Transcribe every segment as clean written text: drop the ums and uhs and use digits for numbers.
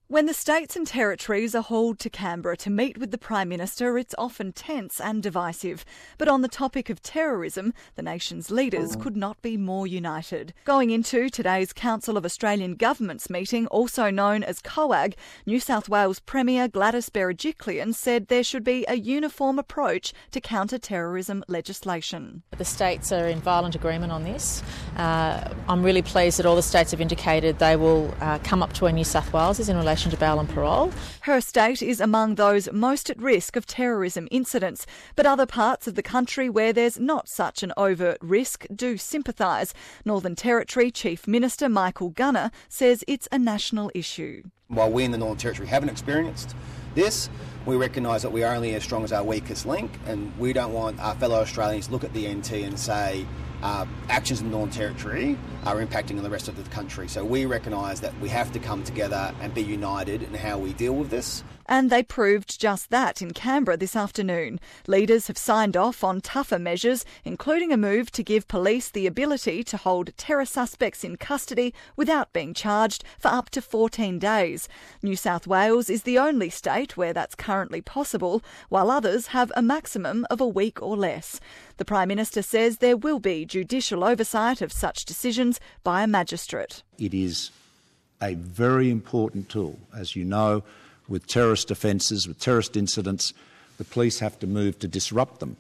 When the states and territories are hauled to Canberra to meet with the Prime Minister, it's often tense and divisive. But on the topic of terrorism, the nation's leaders could not be more united. Going into today's Council of Australian Governments meeting, also known as COAG, New South Wales Premier Gladys Berejiklian said there should be a uniform approach to counter-terrorism legislation. The states are in violent agreement on this. I'm really pleased that all the states have indicated they will come up to where New South Wales is in relation to bail and parole. Her state is among those most at risk of terrorism incidents, but other parts of the country where there's not such an overt risk do sympathise. Northern Territory Chief Minister Michael Gunner says it's a national issue. While we in the Northern Territory haven't experienced this, we recognise that we are only as strong as our weakest link, and we don't want our fellow Australians to look at the NT and say actions in the Northern Territory are impacting on the rest of the country. So we recognise that we have to come together and be united in how we deal with this. And they proved just that in Canberra this afternoon. Leaders have signed off on tougher measures, including a move to give police the ability to hold terror suspects in custody without being charged for up to 14 days. New South Wales is the only state where that's currently possible, while others have a maximum of a week or less. The Prime Minister says there will be judicial oversight of such decisions by a magistrate. It is a very important tool. As you know, with terrorist offences, with terrorist incidents, the police have to move to disrupt them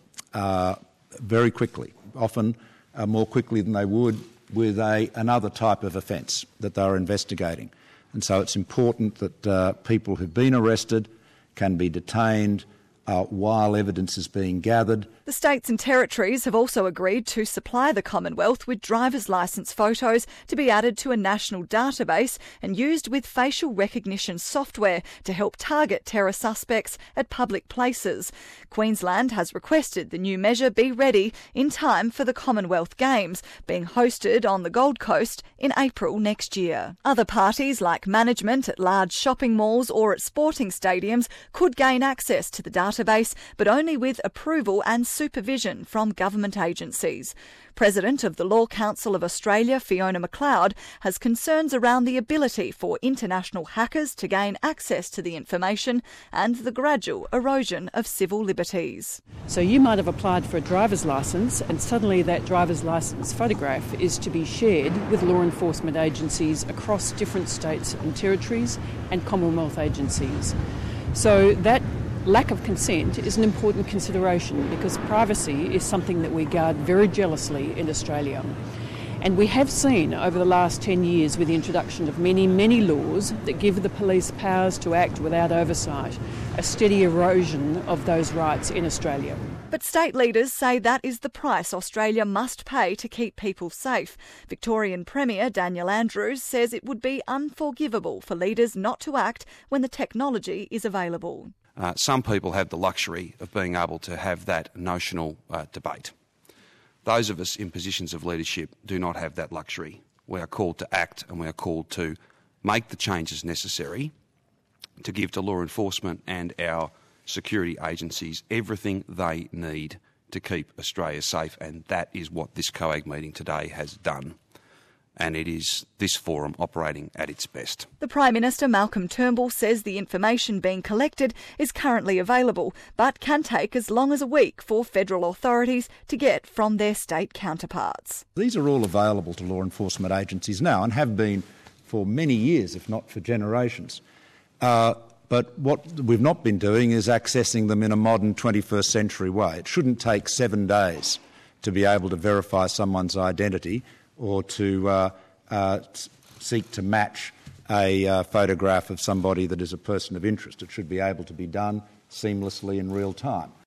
very quickly, often more quickly than they would with another type of offence that they are investigating. And so it's important that people who've been arrested can be detained while evidence is being gathered. The states and territories have also agreed to supply the Commonwealth with driver's licence photos to be added to a national database and used with facial recognition software to help target terror suspects at public places. Queensland has requested the new measure be ready in time for the Commonwealth Games, being hosted on the Gold Coast in April next year. Other parties, like management at large shopping malls or at sporting stadiums, could gain access to the database, but only with approval and supervision from government agencies. President of the Law Council of Australia, Fiona McLeod, has concerns around the ability for international hackers to gain access to the information and the gradual erosion of civil liberties. So you might have applied for a driver's licence and suddenly that driver's licence photograph is to be shared with law enforcement agencies across different states and territories and Commonwealth agencies. So that lack of consent is an important consideration because privacy is something that we guard very jealously in Australia. And we have seen over the last 10 years with the introduction of many, many laws that give the police powers to act without oversight, a steady erosion of those rights in Australia. But state leaders say that is the price Australia must pay to keep people safe. Victorian Premier Daniel Andrews says it would be unforgivable for leaders not to act when the technology is available. Some people have the luxury of being able to have that notional debate. Those of us in positions of leadership do not have that luxury. We are called to act and we are called to make the changes necessary to give to law enforcement and our security agencies everything they need to keep Australia safe, and that is what this COAG meeting today has done. And it is this forum operating at its best. The Prime Minister, Malcolm Turnbull, says the information being collected is currently available, but can take as long as a week for federal authorities to get from their state counterparts. These are all available to law enforcement agencies now and have been for many years, if not for generations. But what we've not been doing is accessing them in a modern 21st century way. It shouldn't take 7 days to be able to verify someone's identity or to seek to match a photograph of somebody that is a person of interest. It should be able to be done seamlessly in real time.